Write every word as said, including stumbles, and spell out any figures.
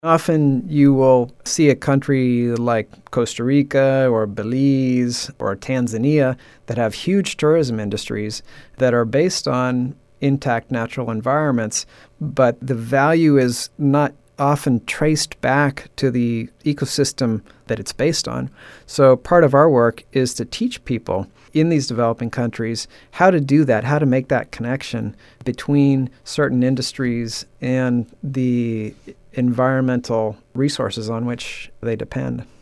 Often you will see a country like Costa Rica or Belize or Tanzania that have huge tourism industries that are based on intact natural environments, but the value is not often traced back to the ecosystem that it's based on. So part of our work is to teach people in these developing countries how to do that, how to make that connection between certain industries and the environmental resources on which they depend.